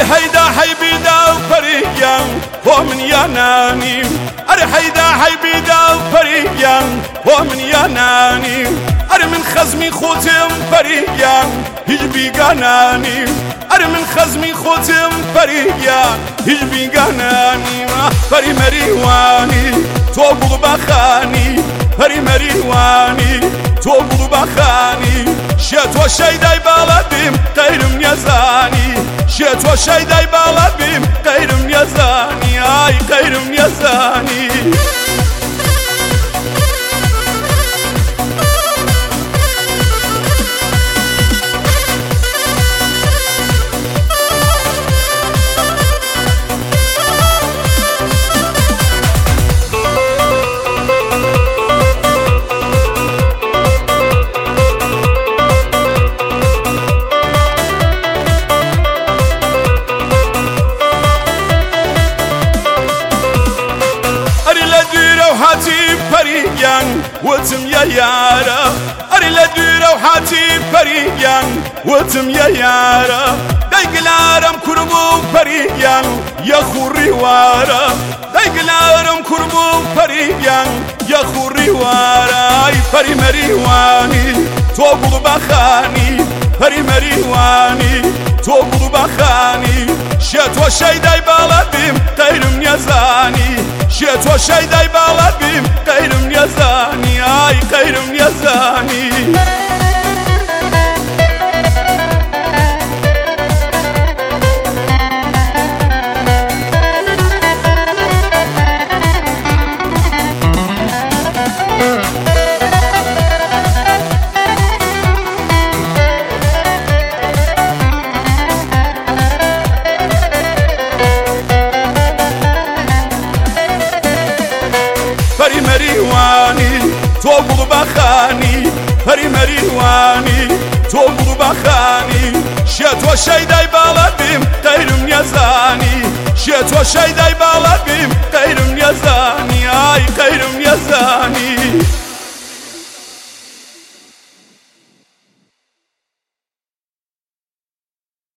هيدا حيبيدا وفريقيان ومن ياناني هيدا حيبيدا وفريقيان ومن ياناني من خزمي خوتم فريقيان هجبي قاناني من خزمي خوتم فريقيان هجبي قاناني فري مريواني توبغ بخاني فري مريواني توبغ بخاني شيت وشيداي بلديم غيرم يزاني شيت وشيداي بلديم غيرم يزاني اي غيرم يزاني وتم يا يارا لديرة وحاتي فريقيان وتم يا يارا دايق العالم كربو فريقيان يا خوري وارا دايق العالم كربو فريقيان يا خوري وارا اي فري مريواني توبغ بخاني فري مريواني توبغ بخاني شيت وشيداي بلديم غيرم يزاني شيت وشيداي بلديم غيرم يزاني اي غيرم يزاني فري مريواني توبغ بخاني فري مريواني توبغ بخاني شيت وشيداي بلديم غيرم يزاني شيت وشيداي بلديم غيرم يزاني اي غيرم يزاني